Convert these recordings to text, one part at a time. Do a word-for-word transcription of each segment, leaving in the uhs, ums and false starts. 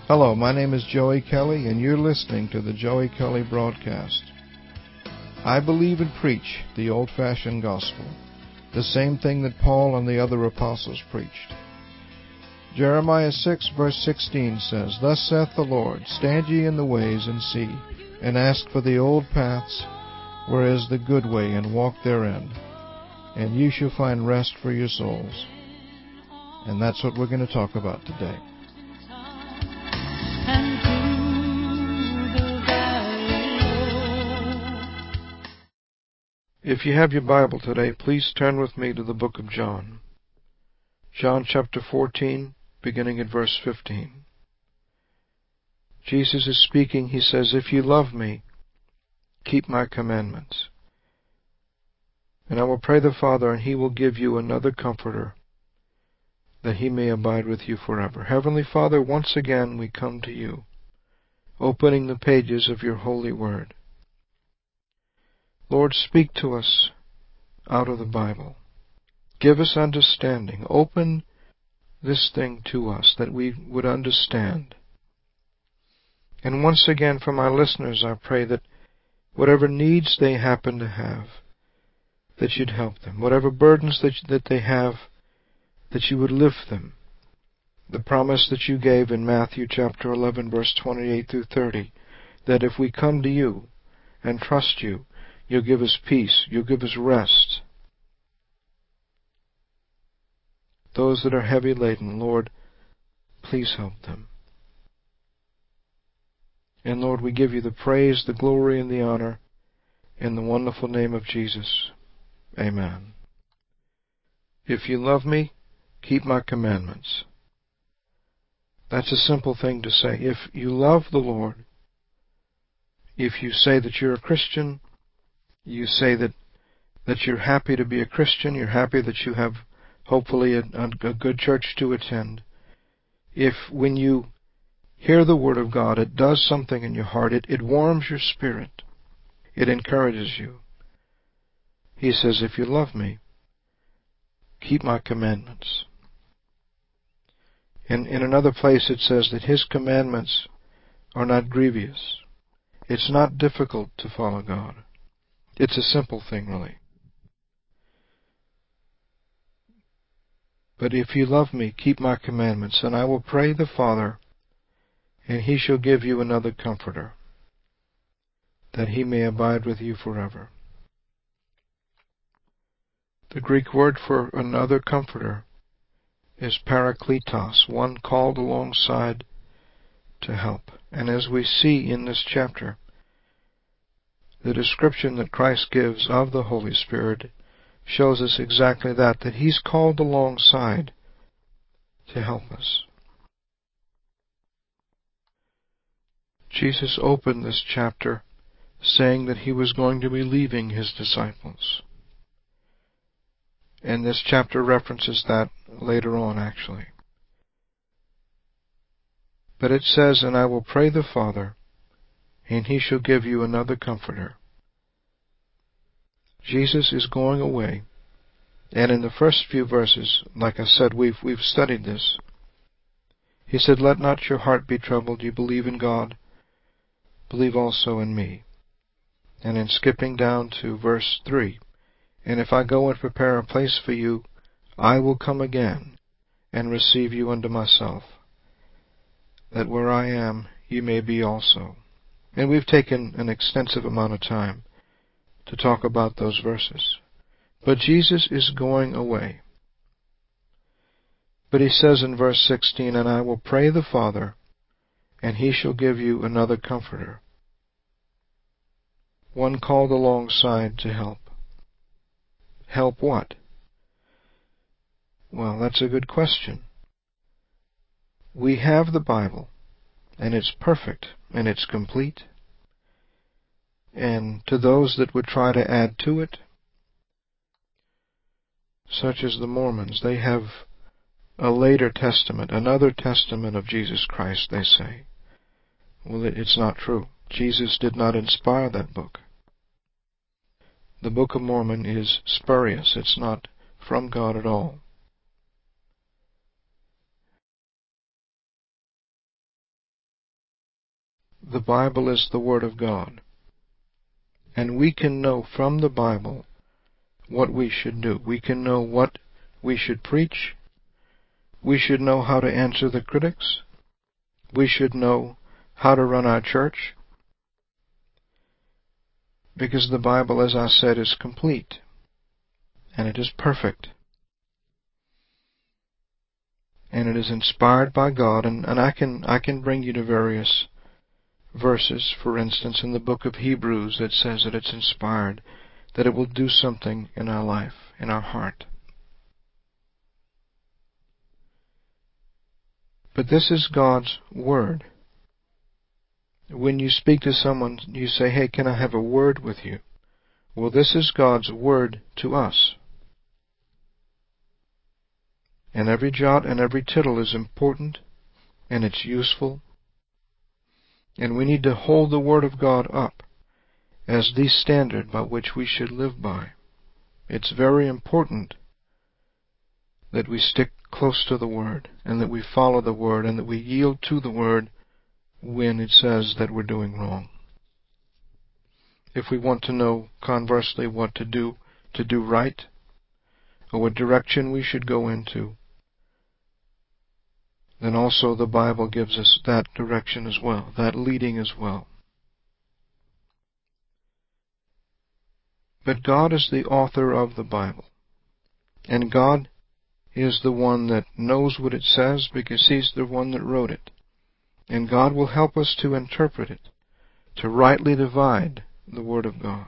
Hello, my name is Joey Kelly, and you're listening to the Joey Kelly Broadcast. I believe and preach the old-fashioned gospel, the same thing that Paul and the other apostles preached. Jeremiah six, verse sixteen says, Thus saith the Lord, Stand ye in the ways, and see, and ask for the old paths, where is the good way, and walk therein, and ye shall find rest for your souls. And that's what we're going to talk about today. If you have your Bible today, please turn with me to the book of John. John chapter fourteen, beginning at verse fifteen. Jesus is speaking. He says, If you love me, keep my commandments. And I will pray the Father, and he will give you another Comforter, that he may abide with you forever. Heavenly Father, once again we come to you, opening the pages of your holy word. Lord, speak to us out of the Bible. Give us understanding. Open this thing to us that we would understand. And once again, for my listeners, I pray that whatever needs they happen to have, that you'd help them. Whatever burdens that, that they have, that you would lift them. The promise that you gave in Matthew chapter eleven, verse twenty-eight through thirty, that if we come to you and trust you, you'll give us peace, you'll give us rest. Those that are heavy laden, Lord, please help them. And Lord, we give you the praise, the glory, and the honor in the wonderful name of Jesus. Amen. If you love me, keep my commandments. That's a simple thing to say. If you love the Lord, if you say that you're a Christian, you say that, that you're happy to be a Christian, you're happy that you have hopefully a, a good church to attend. If when you hear the Word of God, it does something in your heart, it, it warms your spirit, it encourages you. He says, if you love me, keep my commandments. And in another place it says that his commandments are not grievous. It's not difficult to follow God. It's a simple thing, really. But if you love me, keep my commandments, and I will pray the Father, and he shall give you another Comforter, that he may abide with you forever. The Greek word for another Comforter is parakletos, one called alongside to help. And as we see in this chapter, the description that Christ gives of the Holy Spirit shows us exactly that, that he's called alongside to help us. Jesus opened this chapter saying that he was going to be leaving his disciples. And this chapter references that later on, actually. But it says, And I will pray the Father, and he shall give you another Comforter. Jesus is going away. And in the first few verses, like I said, we've, we've studied this. He said, Let not your heart be troubled. You believe in God. Believe also in me. And in skipping down to verse three, And if I go and prepare a place for you, I will come again and receive you unto myself, that where I am, you may be also. And we've taken an extensive amount of time to talk about those verses. But Jesus is going away. But he says in verse sixteen, And I will pray the Father, and he shall give you another Comforter, one called alongside to help. Help what? Well, that's a good question. We have the Bible, and it's perfect, and it's complete. And to those that would try to add to it, such as the Mormons, they have a later testament, another testament of Jesus Christ, they say. Well, it's not true. Jesus did not inspire that book. The Book of Mormon is spurious. It's not from God at all. the Bible is the Word of God. And we can know from the Bible what we should do. We can know what we should preach. We should know how to answer the critics. We should know how to run our church. Because the Bible, as I said, is complete. And it is perfect. And it is inspired by God. And, and I can I can bring you to various verses. For instance, in the book of Hebrews, it says that it's inspired, that it will do something in our life, in our heart. But this is God's Word. When you speak to someone, you say, hey, can I have a word with you? Well, this is God's Word to us. And every jot and every tittle is important, and it's useful. And we need to hold the Word of God up as the standard by which we should live by. It's very important that we stick close to the Word, and that we follow the Word, and that we yield to the Word when it says that we're doing wrong. If we want to know, conversely, what to do to do right, or what direction we should go into, then also the Bible gives us that direction as well, that leading as well. But God is the author of the Bible. And God is the one that knows what it says because He's the one that wrote it. And God will help us to interpret it, to rightly divide the Word of God.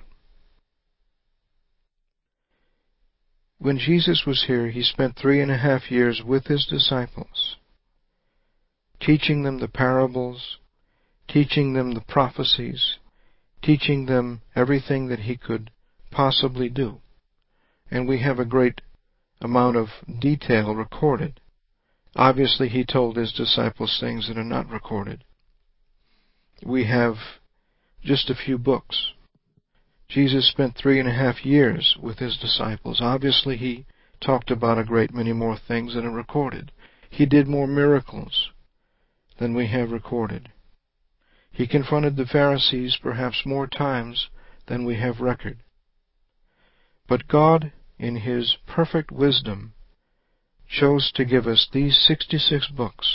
When Jesus was here, He spent three and a half years with His disciples, teaching them the parables, teaching them the prophecies, teaching them everything that He could possibly do. And we have a great amount of detail recorded. Obviously, He told His disciples things that are not recorded. We have just a few books. Jesus spent three and a half years with His disciples. Obviously, He talked about a great many more things than are recorded. He did more miracles than we have recorded. He confronted the Pharisees perhaps more times than we have record. But God, in His perfect wisdom, chose to give us these sixty-six books,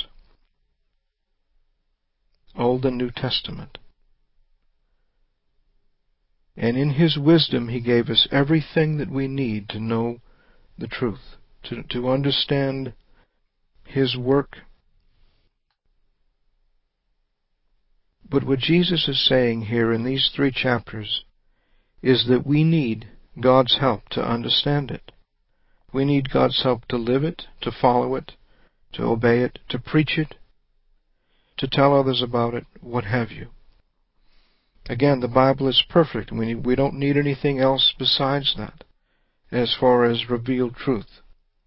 Old and New Testament. And in His wisdom, He gave us everything that we need to know the truth, to, to understand His work. But what Jesus is saying here in these three chapters is that we need God's help to understand it. We need God's help to live it, to follow it, to obey it, to preach it, to tell others about it, what have you. Again, the Bible is perfect. We, need, we don't need anything else besides that as far as revealed truth.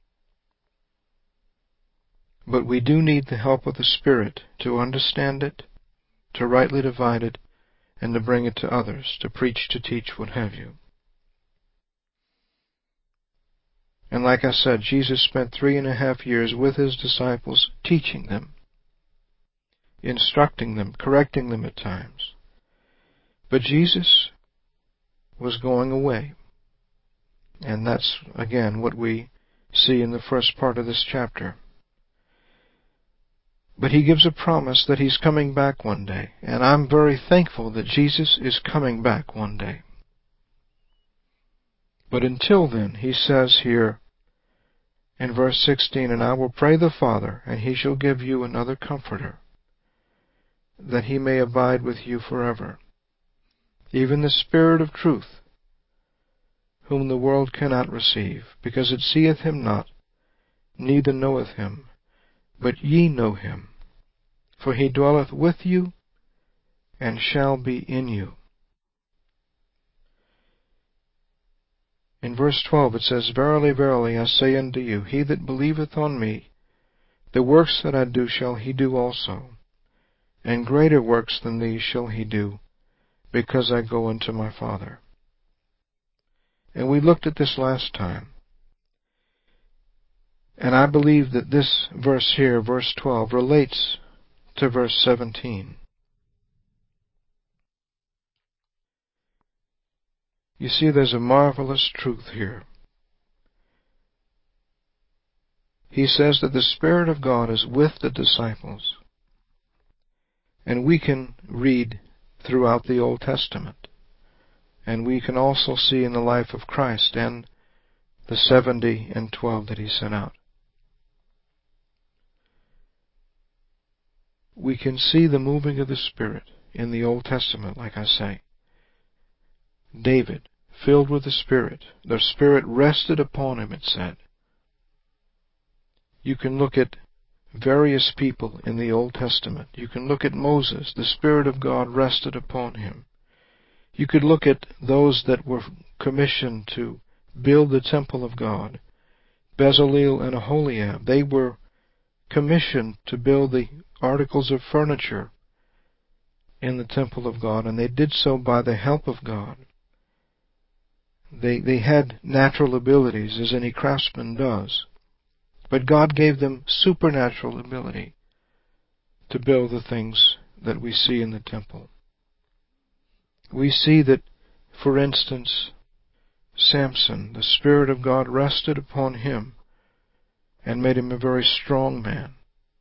But we do need the help of the Spirit to understand it, to rightly divide it, and to bring it to others, to preach, to teach, what have you. And like I said, Jesus spent three and a half years with His disciples, teaching them, instructing them, correcting them at times. But Jesus was going away. And that's, again, what we see in the first part of this chapter. But He gives a promise that He's coming back one day. And I'm very thankful that Jesus is coming back one day. But until then, He says here in verse sixteen, and I will pray the Father, and He shall give you another Comforter, that He may abide with you forever, even the Spirit of truth, whom the world cannot receive, because it seeth Him not, neither knoweth Him. But ye know Him, for He dwelleth with you, and shall be in you. In verse twelve it says, Verily, verily, I say unto you, he that believeth on me, the works that I do shall he do also, and greater works than these shall he do, because I go unto my Father. And we looked at this last time. And I believe that this verse here, verse twelve, relates to verse seventeen. You see, there's a marvelous truth here. He says that the Spirit of God is with the disciples. And we can read throughout the Old Testament. And we can also see in the life of Christ and the seventy and twelve that He sent out. We can see the moving of the Spirit in the Old Testament, like I say. David, filled with the Spirit. The Spirit rested upon him, it said. You can look at various people in the Old Testament. You can look at Moses. The Spirit of God rested upon him. You could look at those that were commissioned to build the temple of God. Bezalel and Aholiab. They were commissioned to build the articles of furniture in the temple of God, and they did so by the help of God. They, they had natural abilities, as any craftsman does. But God gave them supernatural ability to build the things that we see in the temple. We see that, for instance, Samson, the Spirit of God rested upon him and made him a very strong man.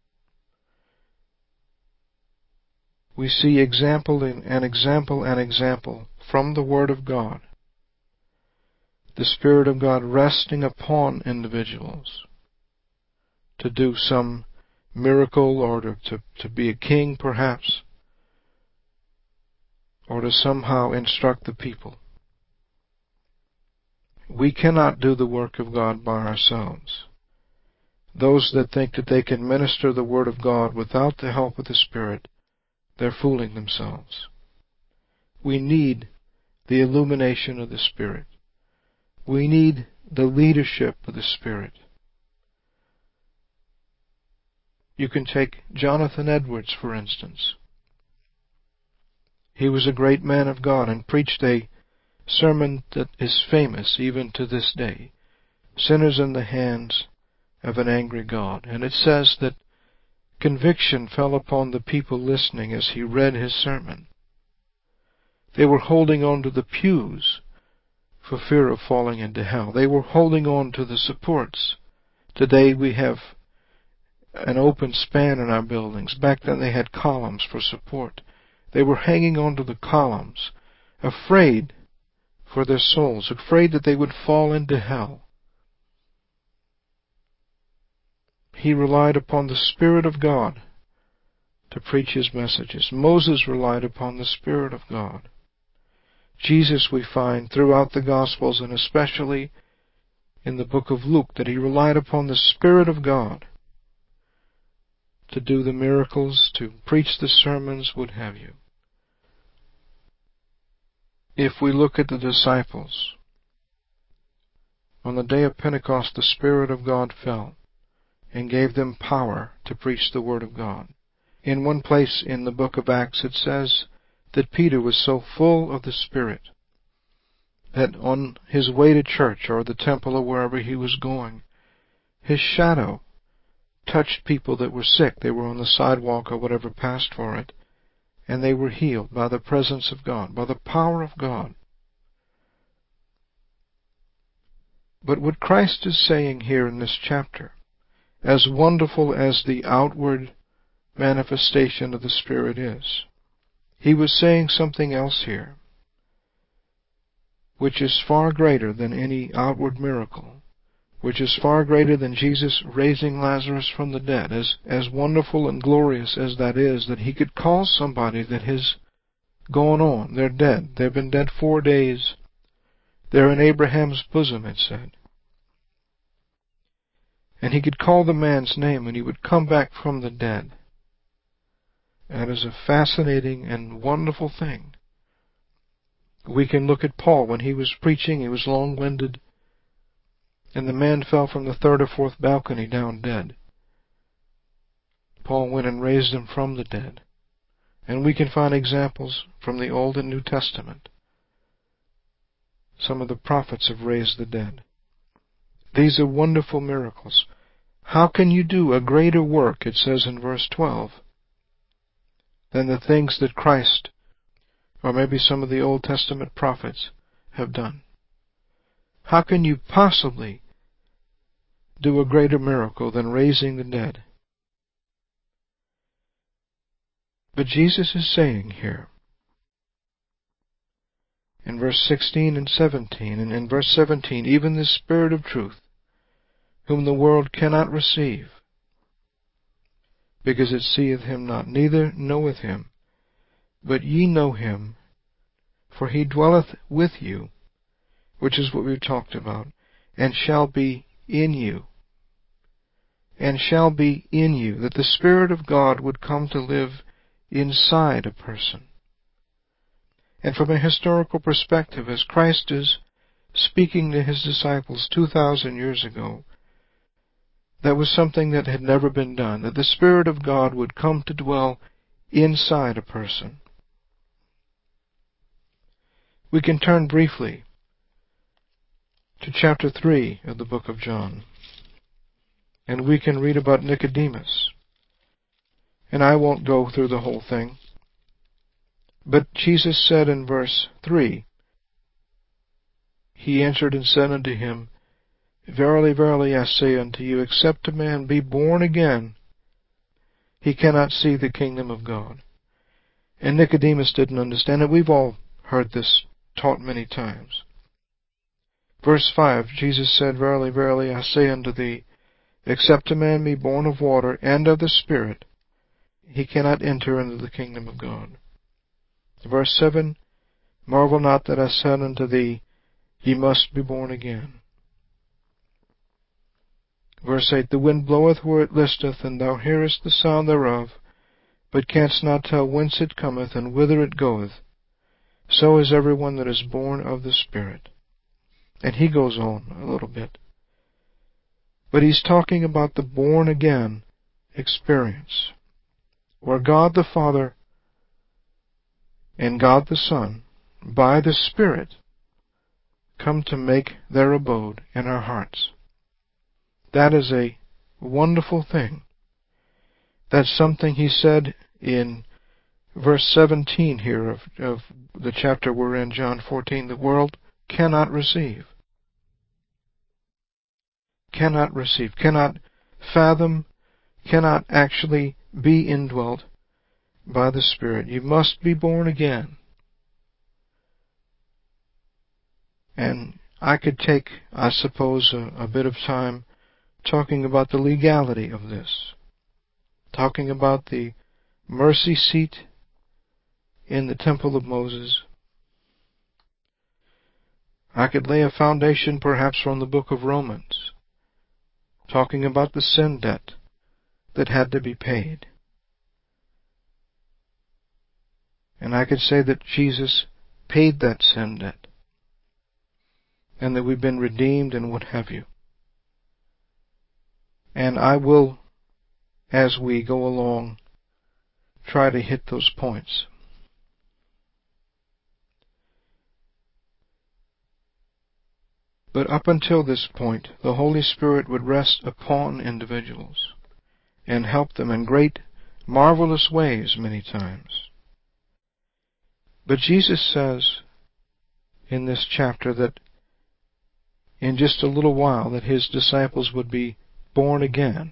We see example and example and example from the Word of God. The Spirit of God resting upon individuals to do some miracle, or to, to, to be a king perhaps, or to somehow instruct the people. We cannot do the work of God by ourselves. Those that think that they can minister the Word of God without the help of the Spirit, they're fooling themselves. We need the illumination of the Spirit. We need the leadership of the Spirit. You can take Jonathan Edwards, for instance. He was a great man of God and preached a sermon that is famous even to this day, Sinners in the Hands of an Angry God. And it says that conviction fell upon the people listening as he read his sermon. They were holding on to the pews for fear of falling into hell. They were holding on to the supports. Today we have an open span in our buildings. Back then they had columns for support. They were hanging on to the columns, afraid for their souls, afraid that they would fall into hell. He relied upon the Spirit of God to preach his messages. Moses relied upon the Spirit of God. Jesus, we find throughout the Gospels, and especially in the book of Luke, that he relied upon the Spirit of God to do the miracles, to preach the sermons, what have you. If we look at the disciples, on the day of Pentecost, the Spirit of God fell and gave them power to preach the Word of God. In one place in the book of Acts, it says that Peter was so full of the Spirit that on his way to church or the temple or wherever he was going, his shadow touched people that were sick. They were on the sidewalk or whatever, passed for it, and they were healed by the presence of God, by the power of God. But what Christ is saying here in this chapter, as wonderful as the outward manifestation of the Spirit is, he was saying something else here, which is far greater than any outward miracle, which is far greater than Jesus raising Lazarus from the dead. As, as wonderful and glorious as that is, that he could call somebody that has gone on, they're dead, they've been dead four days, they're in Abraham's bosom, it said. And he could call the man's name and he would come back from the dead. And it is a fascinating and wonderful thing. We can look at Paul when he was preaching. He was long-winded, and the man fell from the third or fourth balcony down dead. Paul went and raised him from the dead. And we can find examples from the Old and New Testament. Some of the prophets have raised the dead. These are wonderful miracles. How can you do a greater work, it says in verse twelve, than the things that Christ, or maybe some of the Old Testament prophets, have done? How can you possibly do a greater miracle than raising the dead? But Jesus is saying here, in verse sixteen and seventeen, and in verse seventeen, even the Spirit of truth, whom the world cannot receive, because it seeth him not, neither knoweth him. But ye know him, for he dwelleth with you, which is what we've talked about, and shall be in you. And shall be in you, that the Spirit of God would come to live inside a person. And from a historical perspective, as Christ is speaking to his disciples two thousand years ago, that was something that had never been done, that the Spirit of God would come to dwell inside a person. We can turn briefly to chapter three of the book of John, and we can read about Nicodemus. And I won't go through the whole thing, but Jesus said in verse three, He answered and said unto him, Verily, verily, I say unto you, except a man be born again, he cannot see the kingdom of God. And Nicodemus didn't understand it. We've all heard this taught many times. Verse five, Jesus said, Verily, verily, I say unto thee, except a man be born of water and of the Spirit, he cannot enter into the kingdom of God. Verse seven, Marvel not that I said unto thee, Ye must be born again. Verse eight, The wind bloweth where it listeth, and thou hearest the sound thereof, but canst not tell whence it cometh, and whither it goeth. So is every one that is born of the Spirit. And he goes on a little bit. But he's talking about the born-again experience, where God the Father and God the Son, by the Spirit, come to make their abode in our hearts. That is a wonderful thing. That's something he said in verse seventeen here of, of the chapter we're in, John fourteen, the world cannot receive. Cannot receive, cannot fathom, cannot actually be indwelt by the Spirit. You must be born again. And I could take, I suppose, a, a bit of time talking about the legality of this, talking about the mercy seat in the temple of Moses. I could lay a foundation perhaps from the book of Romans, talking about the sin debt that had to be paid. And I could say that Jesus paid that sin debt, and that we've been redeemed and what have you. And I will, as we go along, try to hit those points. But up until this point, the Holy Spirit would rest upon individuals and help them in great, marvelous ways many times. But Jesus says in this chapter that in just a little while that his disciples would be born again.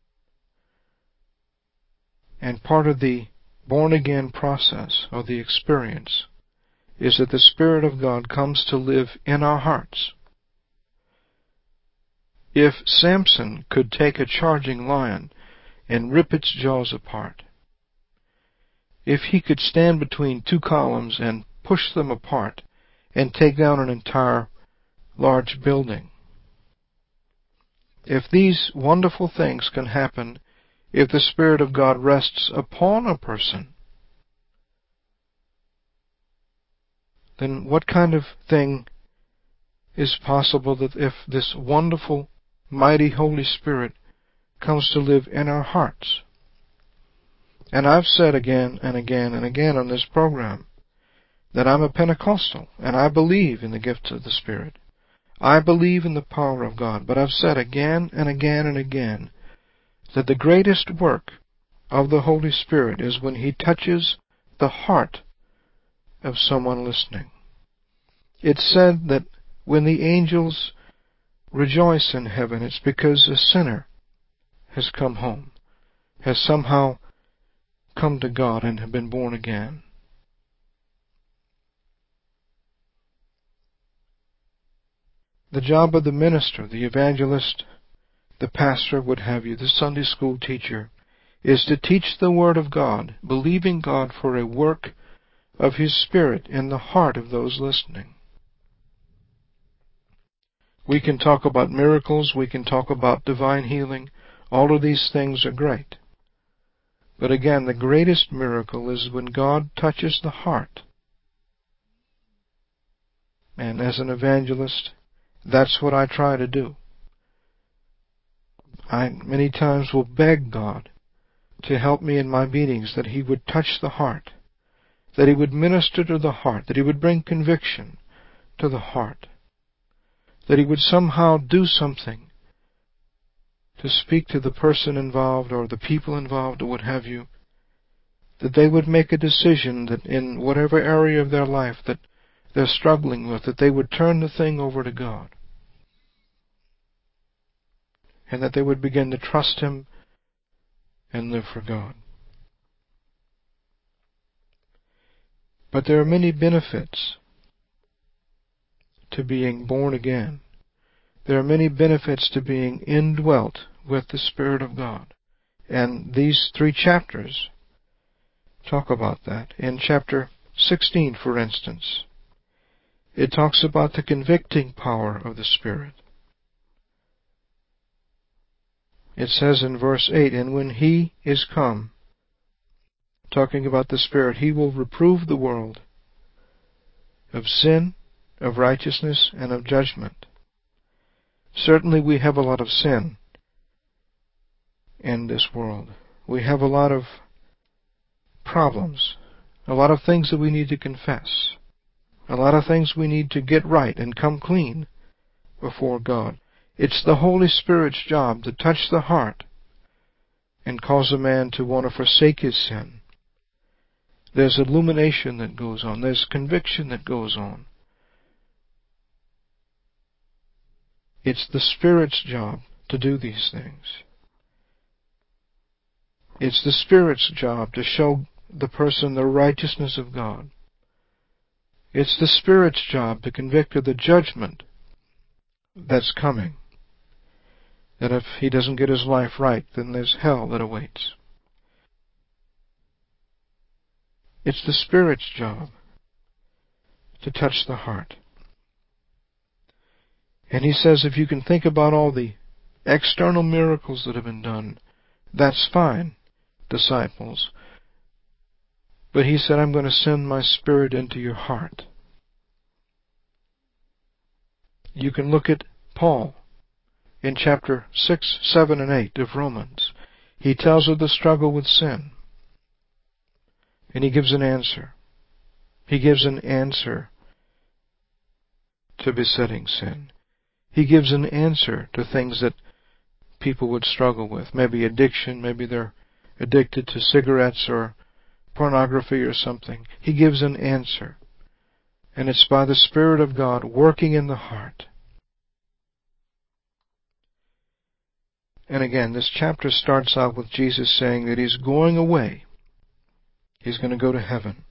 And part of the born-again process, or the experience, is that the Spirit of God comes to live in our hearts. If Samson could take a charging lion and rip its jaws apart, if he could stand between two columns and push them apart and take down an entire large building, if these wonderful things can happen if the Spirit of God rests upon a person, then what kind of thing is possible that if this wonderful, mighty Holy Spirit comes to live in our hearts? And I've said again and again and again on this program that I'm a Pentecostal, and I believe in the gifts of the Spirit. I believe in the power of God, but I've said again and again and again that the greatest work of the Holy Spirit is when He touches the heart of someone listening. It's said that when the angels rejoice in heaven, it's because a sinner has come home, has somehow come to God and have been born again. The job of the minister, the evangelist, the pastor, what have you, the Sunday school teacher, is to teach the Word of God, believing God for a work of His Spirit in the heart of those listening. We can talk about miracles, we can talk about divine healing. All of these things are great. But again, the greatest miracle is when God touches the heart. And as an evangelist, that's what I try to do. I many times will beg God to help me in my meetings, that He would touch the heart, that He would minister to the heart, that He would bring conviction to the heart, that He would somehow do something to speak to the person involved or the people involved or what have you, that they would make a decision that in whatever area of their life that they're struggling with, that they would turn the thing over to God, and that they would begin to trust Him and live for God. But there are many benefits to being born again. There are many benefits to being indwelt with the Spirit of God. And these three chapters talk about that. In chapter sixteen, for instance, it talks about the convicting power of the Spirit. It says in verse eight, "And when He is come," talking about the Spirit, "He will reprove the world of sin, of righteousness, and of judgment." Certainly we have a lot of sin in this world. We have a lot of problems, a lot of things that we need to confess, a lot of things we need to get right and come clean before God. It's the Holy Spirit's job to touch the heart and cause a man to want to forsake his sin. There's illumination that goes on. There's conviction that goes on. It's the Spirit's job to do these things. It's the Spirit's job to show the person the righteousness of God. It's the Spirit's job to convict of the judgment that's coming. That if he doesn't get his life right, then there's hell that awaits. It's the Spirit's job to touch the heart. And he says if you can think about all the external miracles that have been done, that's fine, disciples. But he said, I'm going to send my Spirit into your heart. You can look at Paul in chapter six, seven, and eight of Romans. He tells of the struggle with sin. And he gives an answer. He gives an answer to besetting sin. He gives an answer to things that people would struggle with. Maybe addiction, maybe they're addicted to cigarettes or pornography or something. He gives an answer. And it's by the Spirit of God working in the heart. And again, this chapter starts out with Jesus saying that He's going away. He's going to go to heaven.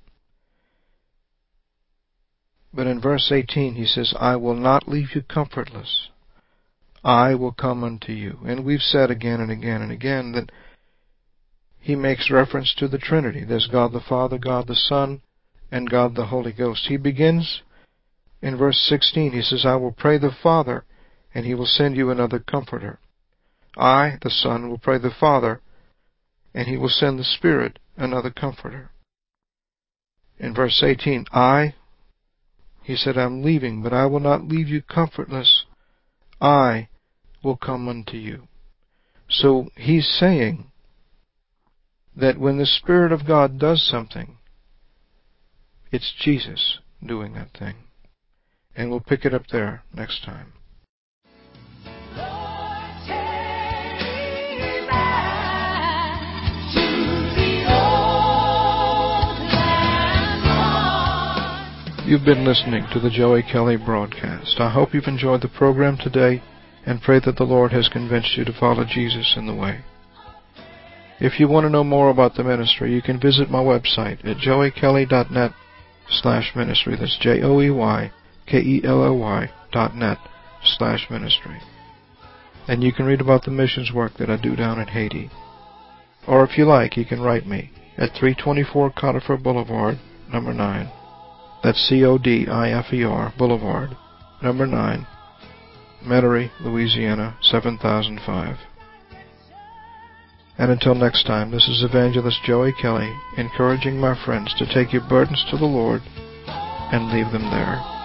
But in verse eighteen, He says, I will not leave you comfortless. I will come unto you. And we've said again and again and again that He makes reference to the Trinity. There's God the Father, God the Son, and God the Holy Ghost. He begins in verse sixteen. He says, I will pray the Father, and He will send you another Comforter. I, the Son, will pray the Father, and He will send the Spirit another Comforter. In verse eighteen, I, He said, I'm leaving, but I will not leave you comfortless. I will come unto you. So He's saying that when the Spirit of God does something, it's Jesus doing that thing. And we'll pick it up there next time. You've been listening to the Joey Kelly broadcast. I hope you've enjoyed the program today and pray that the Lord has convinced you to follow Jesus in the way. If you want to know more about the ministry, you can visit my website at joey kelly dot net slash ministry. That's J O E Y K E L L Y dot net slash ministry. And you can read about the missions work that I do down in Haiti. Or if you like, you can write me at three twenty-four Codifer Boulevard, number nine. That's C O D I F E R Boulevard, number nine, Metairie, Louisiana, seven thousand five. And until next time, this is Evangelist Joey Kelly, encouraging my friends to take your burdens to the Lord and leave them there.